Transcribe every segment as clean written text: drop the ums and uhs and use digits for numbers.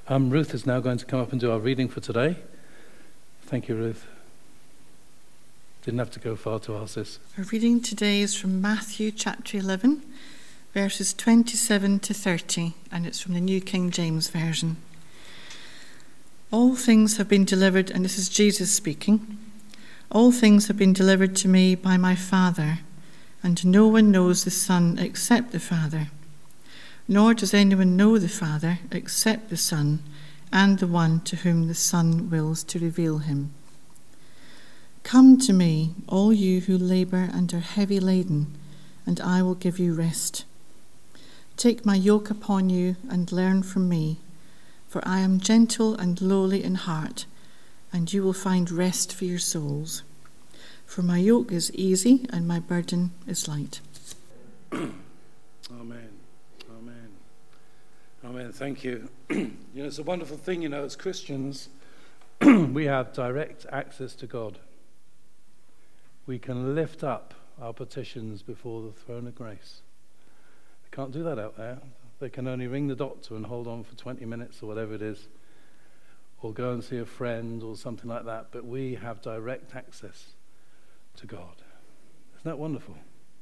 Ruth is now going to come up and do our reading for today. Thank you, Ruth. Didn't have to go far to ask this. Our reading today is from Matthew chapter 11, verses 27 to 30, and it's from the New King James Version. All things have been delivered, and this is Jesus speaking. All things have been delivered to me by my Father, and no one knows the Son except the Father. Nor does anyone know the Father except the Son, and the one to whom the Son wills to reveal him. Come to me, all you who labour and are heavy laden, and I will give you rest. Take my yoke upon you and learn from me, for I am gentle and lowly in heart, and you will find rest for your souls. For my yoke is easy and my burden is light. Amen. Amen. Amen. Thank you. It's a wonderful thing, as Christians, we have direct access to God. We can lift up our petitions before the throne of grace. They can't do that out there. They can only ring the doctor and hold on for 20 minutes or whatever it is, or go and see a friend or something like that. But we have direct access to God. Isn't that wonderful?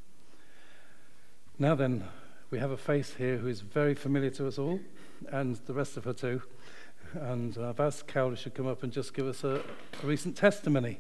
Now then, we have a face here who is very familiar to us all, and the rest of her too. And I've asked Carol to come up and just give us a recent testimony.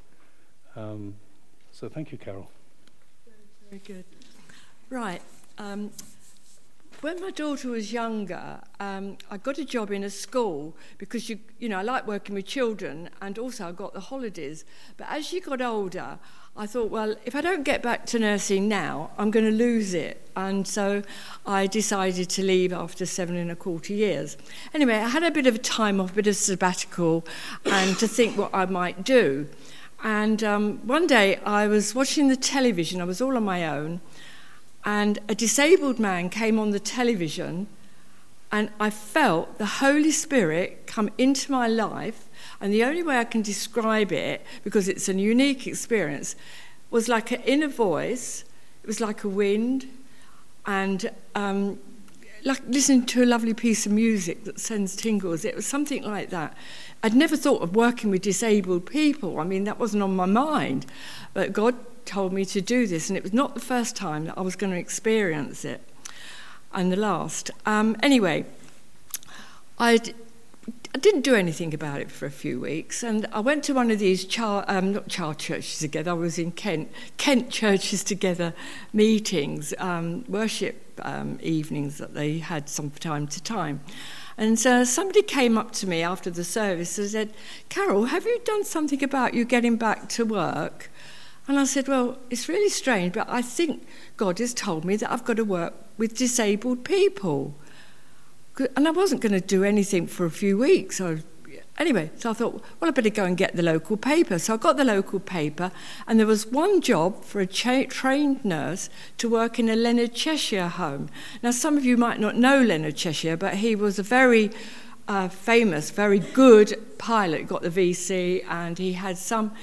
So thank you, Carol. Very good. Right. When my daughter was younger, I got a job in a school because, I like working with children, and also I got the holidays. But as she got older, I thought, well, if I don't get back to nursing now, I'm going to lose it. And so I decided to leave after 7.25 years. Anyway, I had a bit of time off, a bit of sabbatical, and to think what I might do. And one day I was watching the television, I was all on my own, and a disabled man came on the television, and I felt the Holy Spirit come into my life, and the only way I can describe it, because it's a unique experience, was like an inner voice. It was like a wind, and like listening to a lovely piece of music that sends tingles. It was something like that. I'd never thought of working with disabled people. I mean, that wasn't on my mind, but God told me to do this, and it was not the first time that I was going to experience it, and the last. Anyway, I didn't do anything about it for a few weeks, and I went to one of these not child churches together. I was in Kent churches together meetings, worship evenings that they had from time to time. And so somebody came up to me after the service and said, "Carol, have you done something about you getting back to work?" And I said, "Well, it's really strange, but I think God has told me that I've got to work with disabled people." And I wasn't going to do anything for a few weeks. So I thought, well, I better go and get the local paper. So I got the local paper, and there was one job for a trained nurse to work in a Leonard Cheshire home. Now, some of you might not know Leonard Cheshire, but he was a very famous, very good pilot. He got the VC, and he had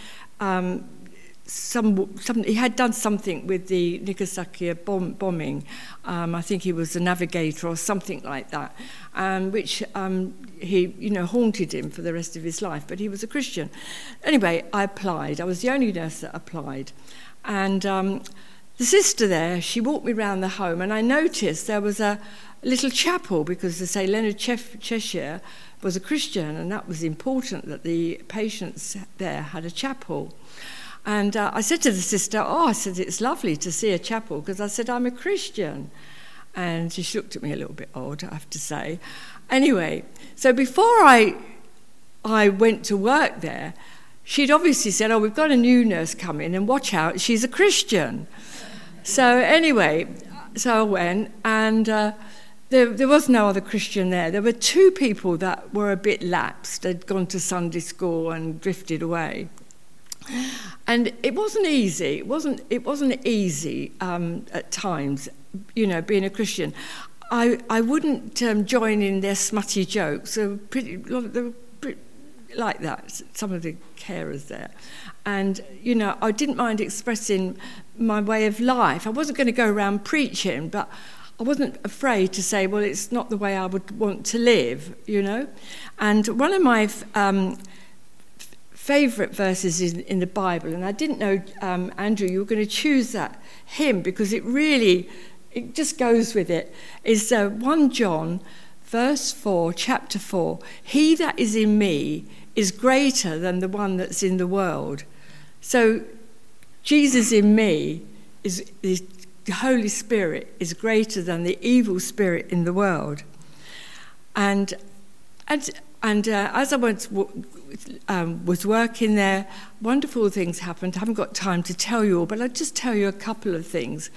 he had done something with the Nagasaki bombing. I think he was a navigator or something like that, which he haunted him for the rest of his life. But he was a Christian. Anyway, I applied. I was the only nurse that applied, and the sister there, she walked me around the home, and I noticed there was a little chapel, because they say Leonard Cheshire was a Christian, and that was important that the patients there had a chapel. And I said to the sister, it's lovely to see a chapel, because I said, I'm a Christian. And she looked at me a little bit odd, I have to say. Anyway, so before I went to work there, she'd obviously said, we've got a new nurse coming, and watch out, she's a Christian. So anyway, so I went, and there was no other Christian there. There were two people that were a bit lapsed. They'd gone to Sunday school and drifted away. And it wasn't easy. It wasn't easy at times, being a Christian. I wouldn't join in their smutty jokes. They were pretty like that, some of the carers there. And, I didn't mind expressing my way of life. I wasn't going to go around preaching, but I wasn't afraid to say, well, it's not the way I would want to live, you know. And one of my favourite verses in the Bible, and I didn't know, Andrew, you were going to choose that hymn because it just goes with it, is 1 John verse 4, chapter 4. He that is in me is greater than the one that's in the world. So Jesus in me is the Holy Spirit is greater than the evil spirit in the world. And as I was working there, wonderful things happened. I haven't got time to tell you all, but I'll just tell you a couple of things.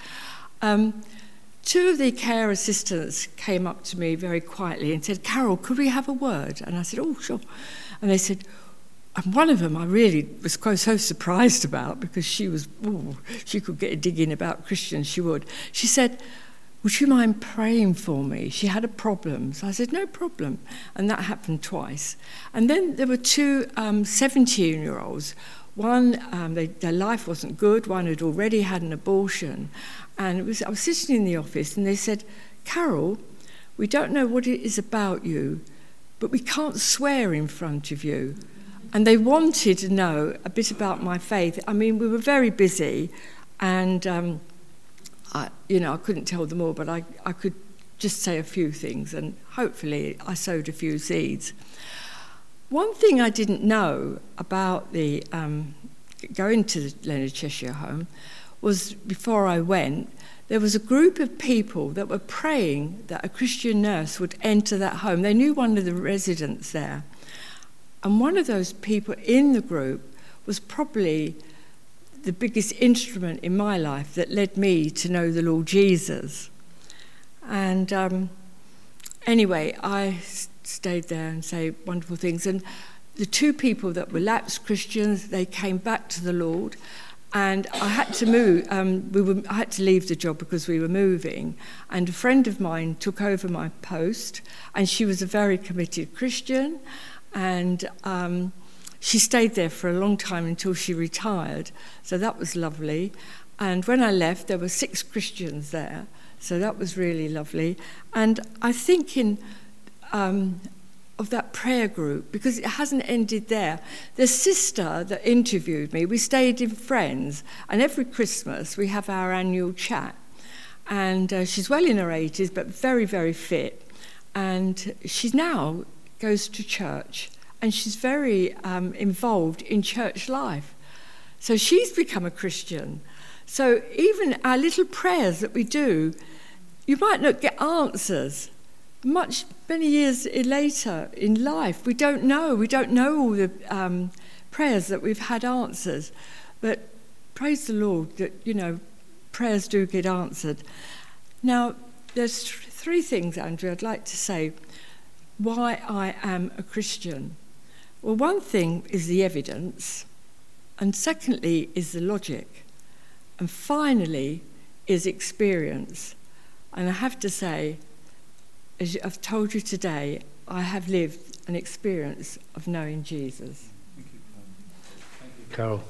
Two of the care assistants came up to me very quietly and said, "Carol, could we have a word?" And I said, "Oh, sure." And they said, and one of them I really was so surprised about because she could get a dig in about Christians, she would. She said, "Would you mind praying for me?" She had a problem. So I said, "No problem." And that happened twice. And then there were two 17-year-olds. One, their life wasn't good. One had already had an abortion. And I was sitting in the office and they said, "Carol, we don't know what it is about you, but we can't swear in front of you." And they wanted to know a bit about my faith. I mean, we were very busy and, I couldn't tell them all, but I could just say a few things and hopefully I sowed a few seeds. One thing I didn't know about the going to the Leonard Cheshire home was before I went, there was a group of people that were praying that a Christian nurse would enter that home. They knew one of the residents there. And one of those people in the group was probably the biggest instrument in my life that led me to know the Lord Jesus. And anyway, I stayed there and say wonderful things. And the two people that were lapsed Christians, they came back to the Lord. And I had to move. I had to leave the job because we were moving. And a friend of mine took over my post, and she was a very committed Christian. And she stayed there for a long time until she retired. So that was lovely. And when I left, there were 6 Christians there. So that was really lovely. And I think of that prayer group, because it hasn't ended there. The sister that interviewed me, we stayed in Friends, and every Christmas we have our annual chat. And she's well in her 80s, but very, very fit. And she now goes to church, and she's very involved in church life. So she's become a Christian. So even our little prayers that we do, you might not get answers. Many years later in life, we don't know all the prayers that we've had answers. But praise the Lord that, prayers do get answered. Now, there's 3 things, Andrew, I'd like to say why I am a Christian. Well, one thing is the evidence, and secondly is the logic, and finally is experience. And I have to say, as I've told you today, I have lived an experience of knowing Jesus. Thank you, Carol.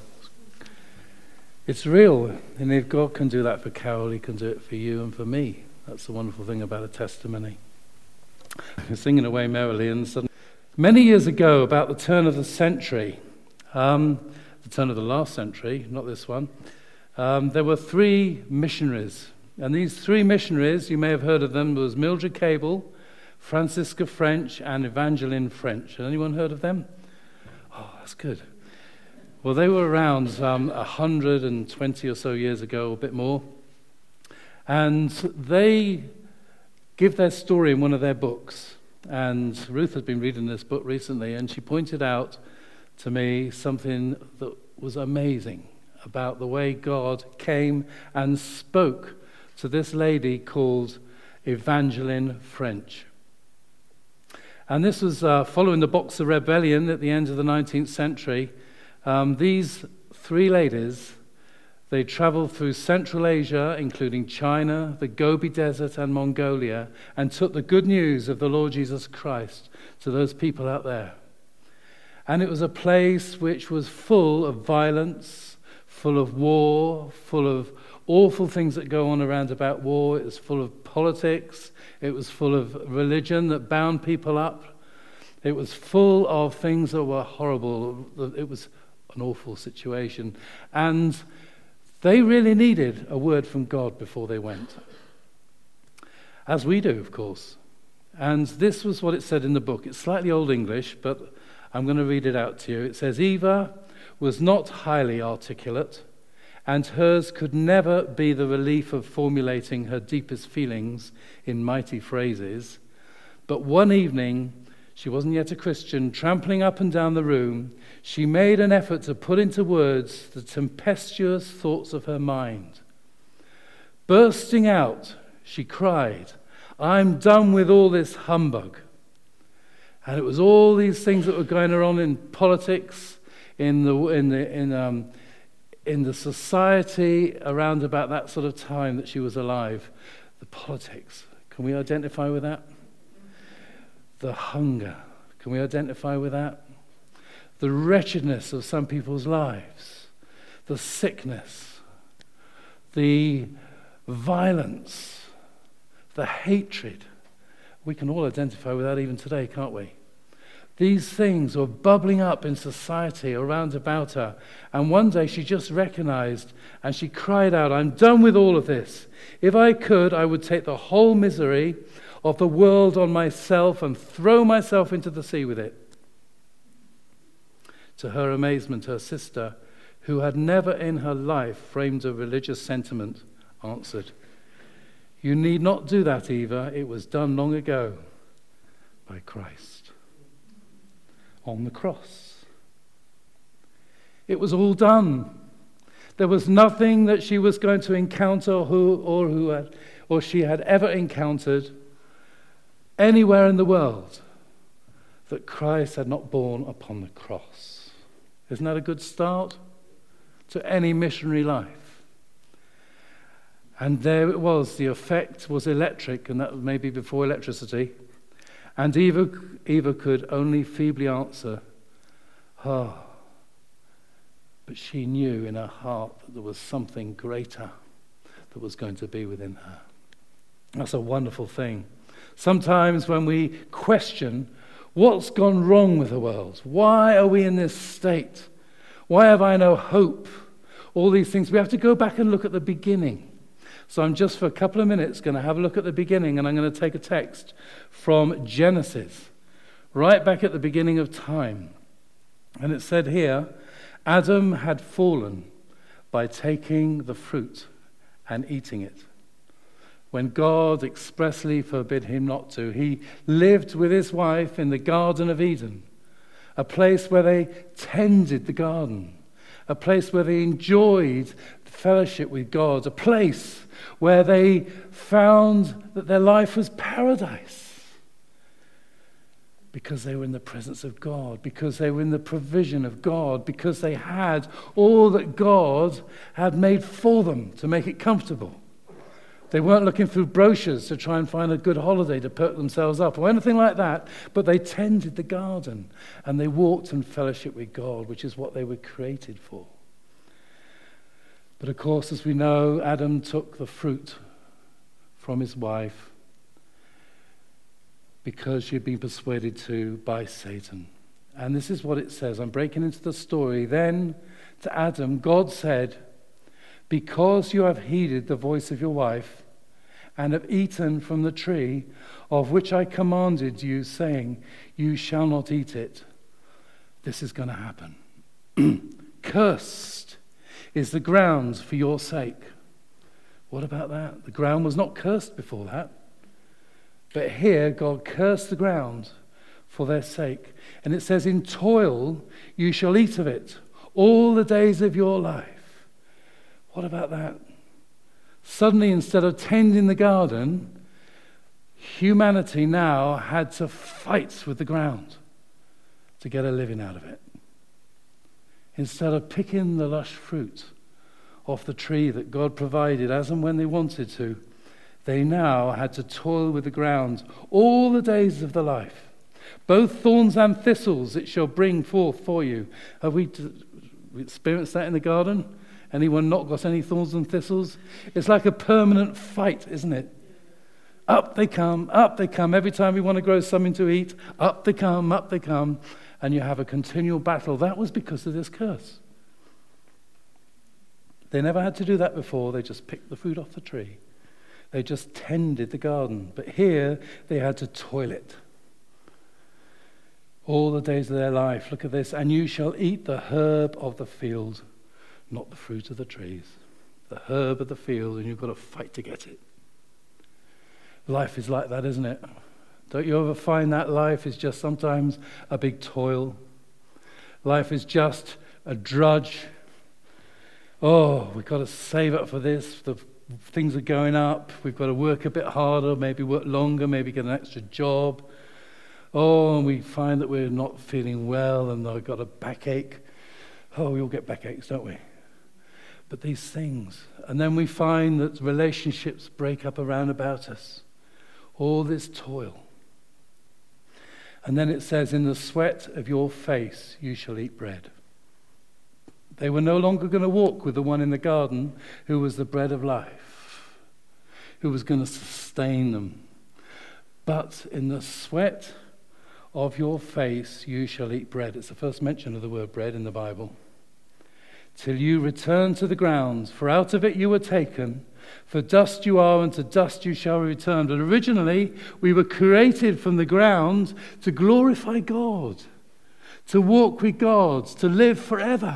It's real, and if God can do that for Carol, he can do it for you and for me. That's the wonderful thing about a testimony. You're singing away merrily, and suddenly, many years ago, about the turn of the century, the turn of the last century, not this one, there were 3 missionaries. And these 3 missionaries, you may have heard of them, was Mildred Cable, Francisca French, and Evangeline French. Has anyone heard of them? Oh, that's good. Well, they were around 120 or so years ago, a bit more. And they give their story in one of their books. And Ruth has been reading this book recently, and she pointed out to me something that was amazing about the way God came and spoke to this lady called Evangeline French. And this was following the Boxer Rebellion at the end of the 19th century. These 3 ladies, they traveled through Central Asia, including China, the Gobi Desert, and Mongolia, and took the good news of the Lord Jesus Christ to those people out there. And it was a place which was full of violence, full of war, full of awful things that go on around about war. It was full of politics. It was full of religion that bound people up. It was full of things that were horrible. It was an awful situation. And they really needed a word from God before they went. As we do, of course. And this was what it said in the book. It's slightly Old English, but I'm going to read it out to you. It says, Eva was not highly articulate, and hers could never be the relief of formulating her deepest feelings in mighty phrases. But one evening, she wasn't yet a Christian, trampling up and down the room, she made an effort to put into words the tempestuous thoughts of her mind. Bursting out, she cried, I'm done with all this humbug. And it was all these things that were going on in politics, in the society around about that sort of time that she was alive. The politics. Can we identify with that? The hunger. Can we identify with that? The wretchedness of some people's lives. The sickness. The violence. The hatred. We can all identify with that even today, can't we? These things were bubbling up in society around about her. And one day she just recognized and she cried out, I'm done with all of this. If I could, I would take the whole misery of the world on myself and throw myself into the sea with it. To her amazement, her sister, who had never in her life framed a religious sentiment, answered, You need not do that, Eva. It was done long ago by Christ on the cross. It was all done. There was nothing that she was going to encounter or she had ever encountered anywhere in the world that Christ had not borne upon the cross. Isn't that a good start to any missionary life? And there it was. The effect was electric, and that was maybe before electricity. And Eva could only feebly answer, but she knew in her heart that there was something greater that was going to be within her. That's a wonderful thing. Sometimes when we question what's gone wrong with the world, why are we in this state? Why have I no hope? All these things, we have to go back and look at the beginning. So I'm just for a couple of minutes going to have a look at the beginning, and I'm going to take a text from Genesis, right back at the beginning of time. And it said here, Adam had fallen by taking the fruit and eating it. When God expressly forbid him not to, he lived with his wife in the Garden of Eden, a place where they tended the garden, a place where they enjoyed fellowship with God, a place where they found that their life was paradise because they were in the presence of God, because they were in the provision of God, because they had all that God had made for them to make it comfortable. They weren't looking through brochures to try and find a good holiday to perk themselves up or anything like that, but they tended the garden and they walked in fellowship with God, which is what they were created for. But of course, as we know, Adam took the fruit from his wife because she had been persuaded to by Satan. And this is what it says. I'm breaking into the story. Then to Adam, God said, because you have heeded the voice of your wife and have eaten from the tree of which I commanded you, saying, you shall not eat it, this is going to happen. Cursed is the ground for your sake. What about that? The ground was not cursed before that. But here, God cursed the ground for their sake. And it says, in toil you shall eat of it all the days of your life. What about that? Suddenly, instead of tending the garden, humanity now had to fight with the ground to get a living out of it. Instead of picking the lush fruit off the tree that God provided as and when they wanted to, they now had to toil with the ground all the days of their life. Both thorns and thistles it shall bring forth for you. Have we experienced that in the garden? Anyone not got any thorns and thistles? It's like a permanent fight, isn't it? Up they come, up they come. Every time we want to grow something to eat, up they come, and you have a continual battle. That was because of this curse. They never had to do that before. They just picked the fruit off the tree. They just tended the garden. But here, they had to toil it. All the days of their life. Look at this. And you shall eat the herb of the field, not the fruit of the trees. The herb of the field, and you've got to fight to get it. Life is like that, isn't it? Don't you ever find that life is just sometimes a big toil? Life is just a drudge. Oh, we've got to save up for this. The things are going up. We've got to work a bit harder, maybe work longer, maybe get an extra job. Oh, and we find that we're not feeling well and I've got a backache. Oh, we all get backaches, don't we? But these things. And then we find that relationships break up around about us. All this toil. And then it says, in the sweat of your face you shall eat bread. They were no longer going to walk with the one in the garden who was the bread of life, who was going to sustain them. But in the sweat of your face you shall eat bread. It's the first mention of the word bread in the Bible. Till you return to the ground, for out of it you were taken. For dust you are, and to dust you shall return. But originally, we were created from the ground to glorify God, to walk with God, to live forever.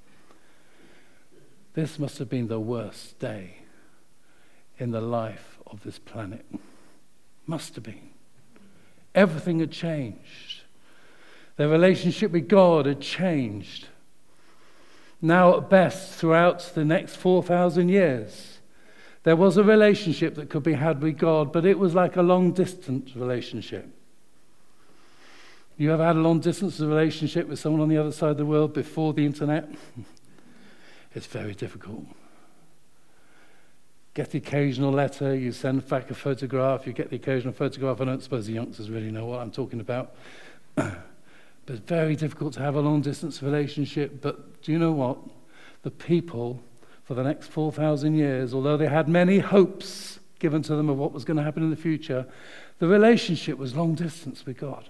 This must have been the worst day in the life of this planet. Must have been. Everything had changed. Their relationship with God had changed. Now, at best, throughout the next 4,000 years, there was a relationship that could be had with God, but it was like a long-distance relationship. You ever had a long-distance relationship with someone on the other side of the world before the internet? It's very difficult. Get the occasional letter, you send back a photograph, you get the occasional photograph. I don't suppose the youngsters really know what I'm talking about. But it's very difficult to have a long-distance relationship. But do you know what? The people, for the next 4,000 years, although they had many hopes given to them of what was going to happen in the future, the relationship was long-distance with God.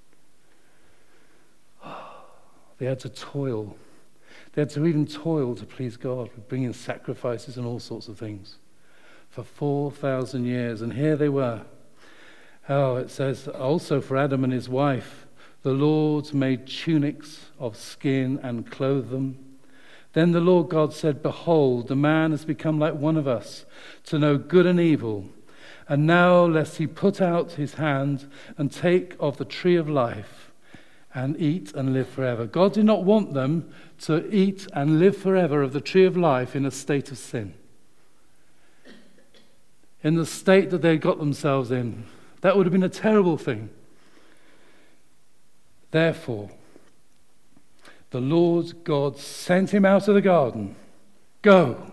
They had to toil. They had to even toil to please God, with bringing sacrifices and all sorts of things for 4,000 years. And here they were. Oh, it says also for Adam and his wife, the Lord made tunics of skin and clothed them. Then the Lord God said, behold, the man has become like one of us, to know good and evil. And now lest he put out his hand and take of the tree of life and eat and live forever. God did not want them to eat and live forever of the tree of life in a state of sin. In the state that they got themselves in. That would have been a terrible thing. Therefore, the Lord God sent him out of the garden. Go.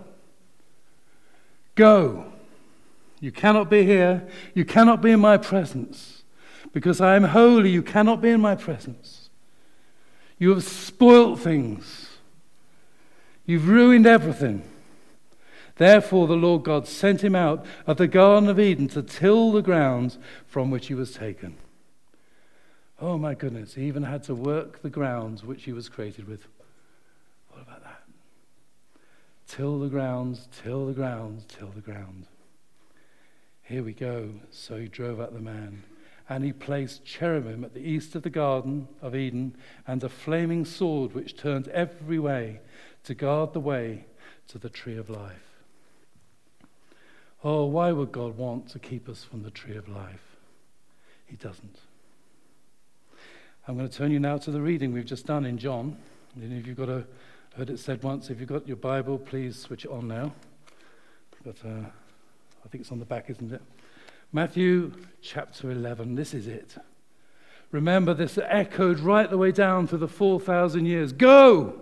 Go. You cannot be here. You cannot be in my presence. Because I am holy, you cannot be in my presence. You have spoilt things. You've ruined everything. Therefore, the Lord God sent him out of the Garden of Eden to till the ground from which he was taken. Oh my goodness, he even had to work the ground which he was created with. What about that? Till the ground, till the ground, till the ground. Here we go. So he drove out the man. And he placed cherubim at the east of the Garden of Eden, and a flaming sword which turned every way to guard the way to the tree of life. Oh, why would God want to keep us from the tree of life? He doesn't. I'm going to turn you now to the reading we've just done in John. And if you've got heard it said once, if you've got your Bible, please switch it on now. But I think it's on the back, isn't it? Matthew chapter 11, this is it. Remember, this echoed right the way down through the 4,000 years. Go!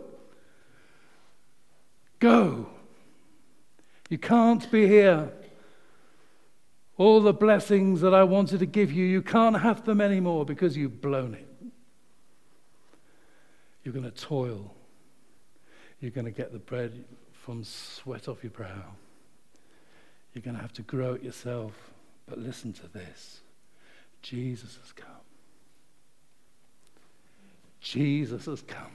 Go! You can't be here. All the blessings that I wanted to give you, you can't have them anymore because you've blown it. You're going to toil. You're going to get the bread from sweat off your brow. You're going to have to grow it yourself. But listen to this. Jesus has come. Jesus has come.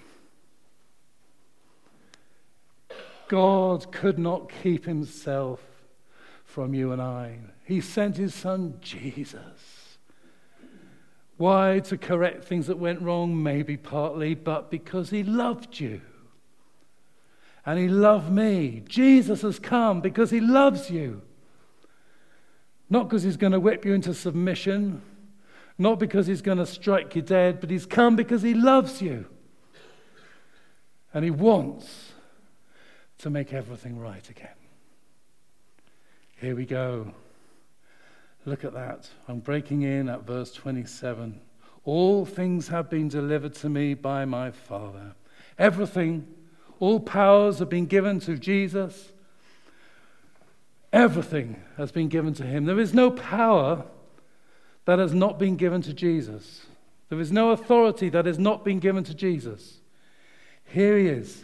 God could not keep himself from you and I. He sent his son Jesus. Why? To correct things that went wrong? Maybe partly, but because he loved you. And he loved me. Jesus has come because he loves you. Not because he's going to whip you into submission. Not because he's going to strike you dead. But he's come because he loves you. And he wants to make everything right again. Here we go. Look at that. I'm breaking in at verse 27. All things have been delivered to me by my Father. Everything, all powers have been given to Jesus. Everything has been given to him. There is no power that has not been given to Jesus. There is no authority that has not been given to Jesus. Here he is.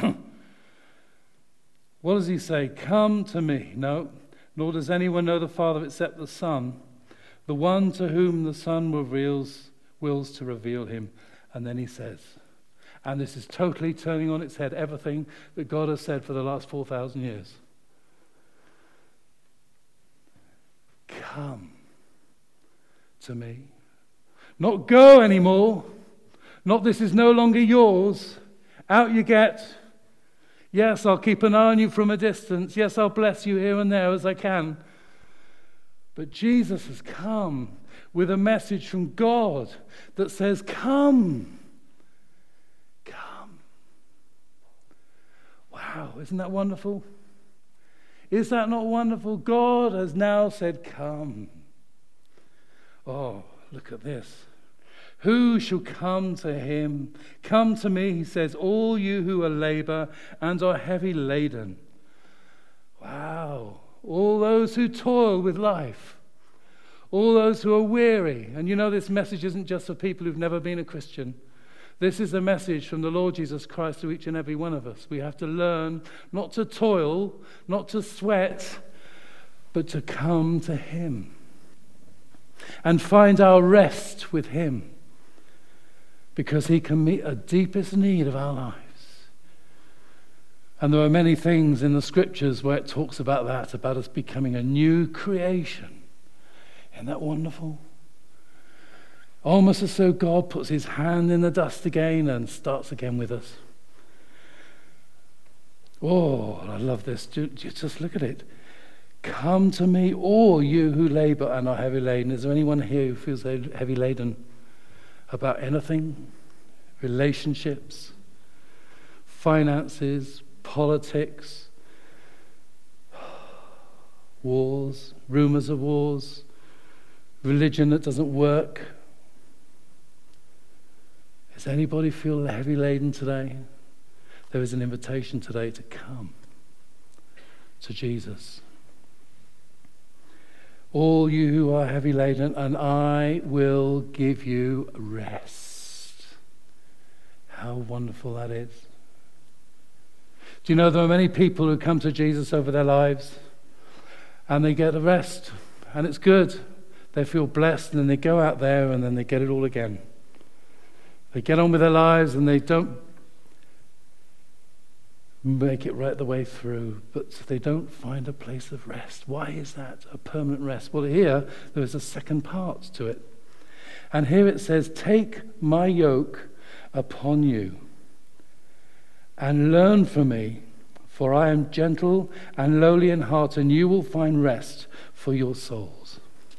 What does he say? Come to me. No, nor does anyone know the Father except the Son, the one to whom the Son wills to reveal him. And then he says, and this is totally turning on its head everything that God has said for the last 4,000 years. Come to me. Not go anymore. Not this is no longer yours. Out you get. Yes, I'll keep an eye on you from a distance. Yes, I'll bless you here and there as I can. But Jesus has come with a message from God that says, come. Come. Wow, isn't that wonderful? Is that not wonderful? God has now said, come. Oh, look at this. Who shall come to him? Come to me, he says, all you who are labor and are heavy laden. Wow. All those who toil with life. All those who are weary. And you know this message isn't just for people who've never been a Christian. This is a message from the Lord Jesus Christ to each and every one of us. We have to learn not to toil, not to sweat, but to come to him. And find our rest with him. Because he can meet a deepest need of our lives. And there are many things in the scriptures where it talks about that, about us becoming a new creation. Isn't that wonderful? Almost as though God puts his hand in the dust again and starts again with us. Oh, I love this. Just look at it. Come to me, all you who labor and are heavy laden. Is there anyone here who feels heavy laden? About anything, relationships, finances, politics, wars, rumors of wars, religion that doesn't work. Does anybody feel heavy laden today? There is an invitation today to come to Jesus. All you who are heavy laden, and I will give you rest. How wonderful that is. Do you know there are many people who come to Jesus over their lives and they get a rest and it's good. They feel blessed and then they go out there and then they get it all again. They get on with their lives and they don't make it right the way through, but they don't find a place of rest. Why is that? A permanent rest. Well, here there is a second part to it. And here it says, take my yoke upon you and learn from me, for I am gentle and lowly in heart, and you will find rest for your souls.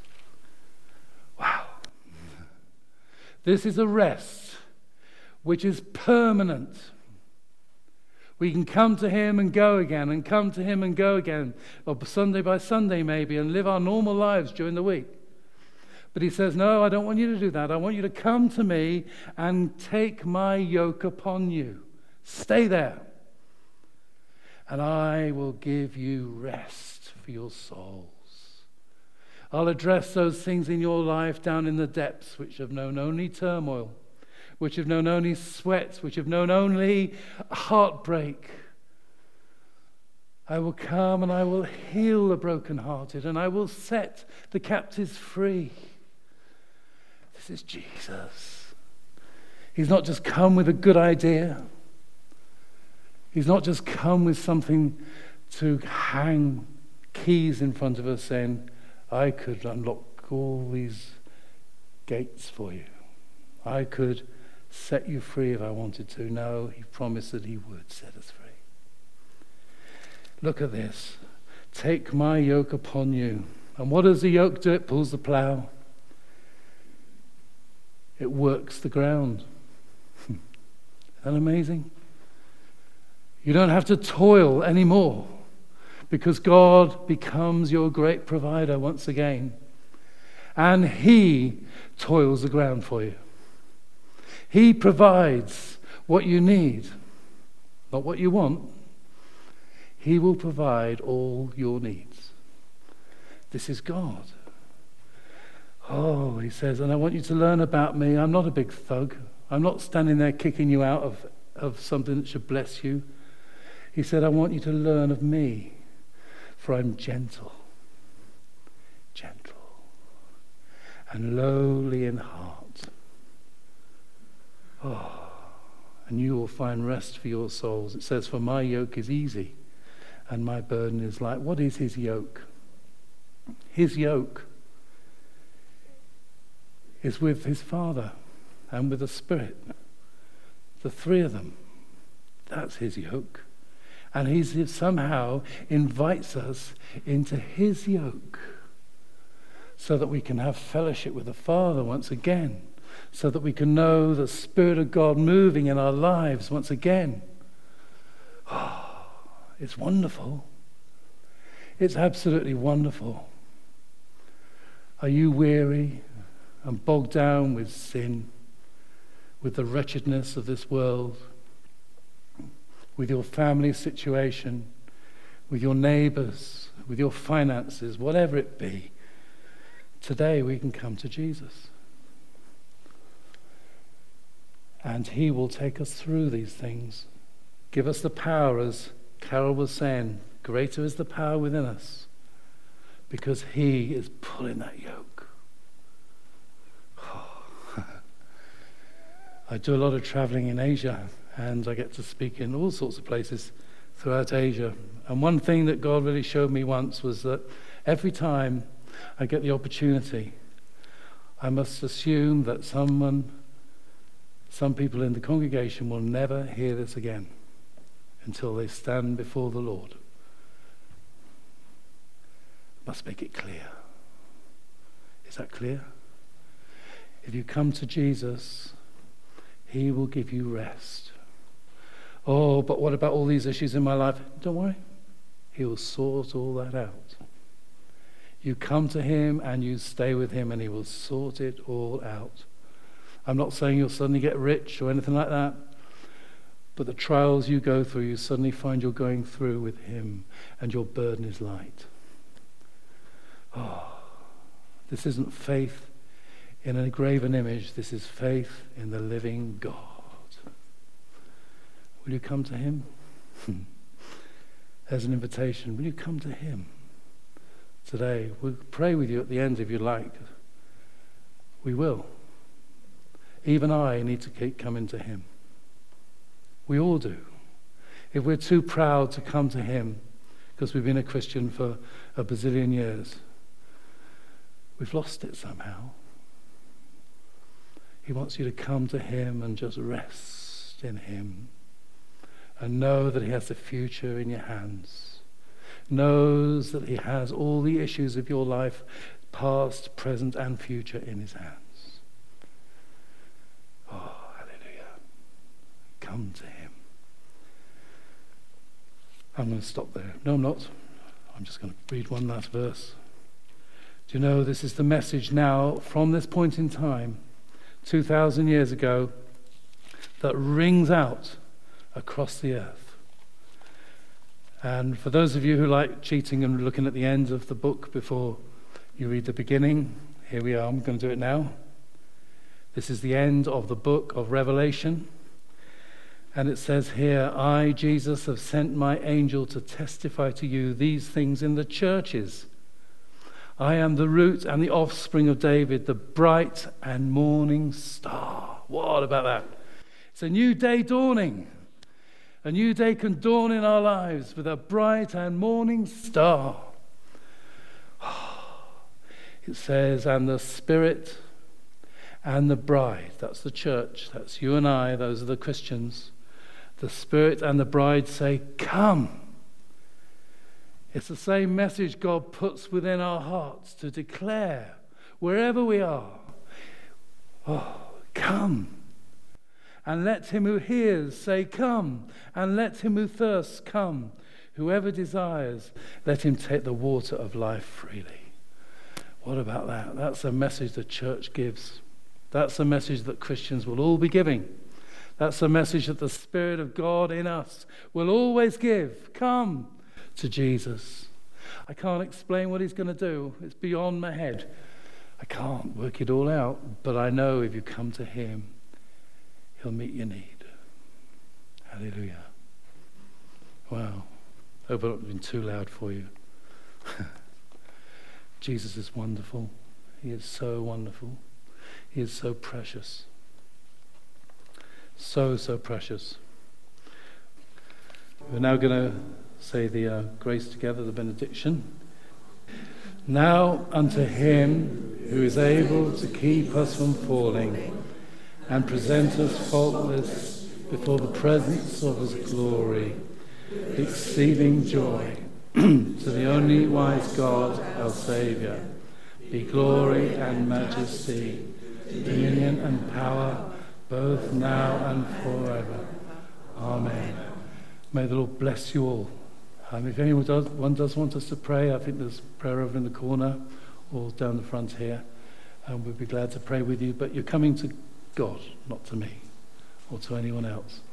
Wow. This is a rest which is permanent. We can come to him and go again, and come to him and go again, or Sunday by Sunday maybe, and live our normal lives during the week. But he says, no, I don't want you to do that. I want you to come to me and take my yoke upon you. Stay there. And I will give you rest for your souls. I'll address those things in your life down in the depths which have known only turmoil, which have known only sweat, which have known only heartbreak. I will come and I will heal the brokenhearted, and I will set the captives free. This is Jesus. He's not just come with a good idea. He's not just come with something to hang keys in front of us saying, I could unlock all these gates for you. I could set you free if I wanted to. No, he promised that he would set us free. Look at this. Take my yoke upon you. And what does the yoke do? It pulls the plow. It works the ground. Isn't that amazing? You don't have to toil anymore because God becomes your great provider once again. And he toils the ground for you. He provides what you need, not what you want. He will provide all your needs. This is God. Oh, he says, and I want you to learn about me. I'm not a big thug. I'm not standing there kicking you out of something that should bless you. He said, I want you to learn of me, for I'm gentle, and lowly in heart. Oh, and you will find rest for your souls. It says, for my yoke is easy and my burden is light. What is his yoke? His yoke is with his Father and with the Spirit. The three of them. That's his yoke. And he somehow invites us into his yoke so that we can have fellowship with the Father once again, so that we can know the Spirit of God moving in our lives once again. Oh, it's wonderful. It's absolutely wonderful. Are you weary and bogged down with sin, with the wretchedness of this world, with your family situation, with your neighbors, with your finances, whatever it be? Today we can come to Jesus. And he will take us through these things. Give us the power, as Carol was saying, greater is the power within us, because he is pulling that yoke. Oh. I do a lot of traveling in Asia, and I get to speak in all sorts of places throughout Asia. And one thing that God really showed me once was that every time I get the opportunity, I must assume that some people in the congregation will never hear this again until they stand before the Lord. Must make it clear. Is that clear? If you come to Jesus, he will give you rest. Oh, but what about all these issues in my life? Don't worry. He will sort all that out. You come to him and you stay with him and he will sort it all out. I'm not saying you'll suddenly get rich or anything like that, but the trials you go through, you suddenly find you're going through with him and your burden is light. Oh, this isn't faith in a graven image. This is faith in the living God. Will you come to him? There's an invitation. Will you come to him today? We'll pray with you at the end if you like. We will. Even I need to keep coming to him. We all do. If we're too proud to come to him because we've been a Christian for a bazillion years, we've lost it somehow. He wants you to come to him and just rest in him and know that he has the future in your hands. Knows that he has all the issues of your life, past, present, and future, in his hands. Oh, hallelujah. Come to him. I'm going to stop there. No, I'm not. I'm just going to read one last verse. Do you know this is the message now from this point in time, 2,000 years ago, that rings out across the earth. And for those of you who like cheating and looking at the end of the book before you read the beginning, here we are. I'm going to do it now. This is the end of the book of Revelation. And it says here, I, Jesus, have sent my angel to testify to you these things in the churches. I am the root and the offspring of David, the bright and morning star. What about that? It's a new day dawning. A new day can dawn in our lives with a bright and morning star. It says, and the Spirit and the bride, that's the church, that's you and I, those are the Christians. The Spirit and the bride say, come. It's the same message God puts within our hearts to declare wherever we are. Oh, come. And let him who hears say, come. And let him who thirsts come. Whoever desires, let him take the water of life freely. What about that? That's a message the church gives. That's a message that Christians will all be giving. That's a message that the Spirit of God in us will always give. Come to Jesus. I can't explain what he's going to do. It's beyond my head. I can't work it all out, but I know if you come to him, he'll meet your need. Hallelujah. Wow. I hope I've been too loud for you. Jesus is wonderful. He is so wonderful. He is so precious. So, so precious. We're now going to say the grace together, the benediction. Now unto him who is able to keep us from falling and present us faultless before the presence of his glory, exceeding joy, to the only wise God, our Saviour, be glory and majesty, dominion and power, both now and forever. Amen. May the Lord bless you all. If anyone does want us to pray, I think there's prayer over in the corner or down the front here, and we'd be glad to pray with you. But you're coming to God, not to me or to anyone else.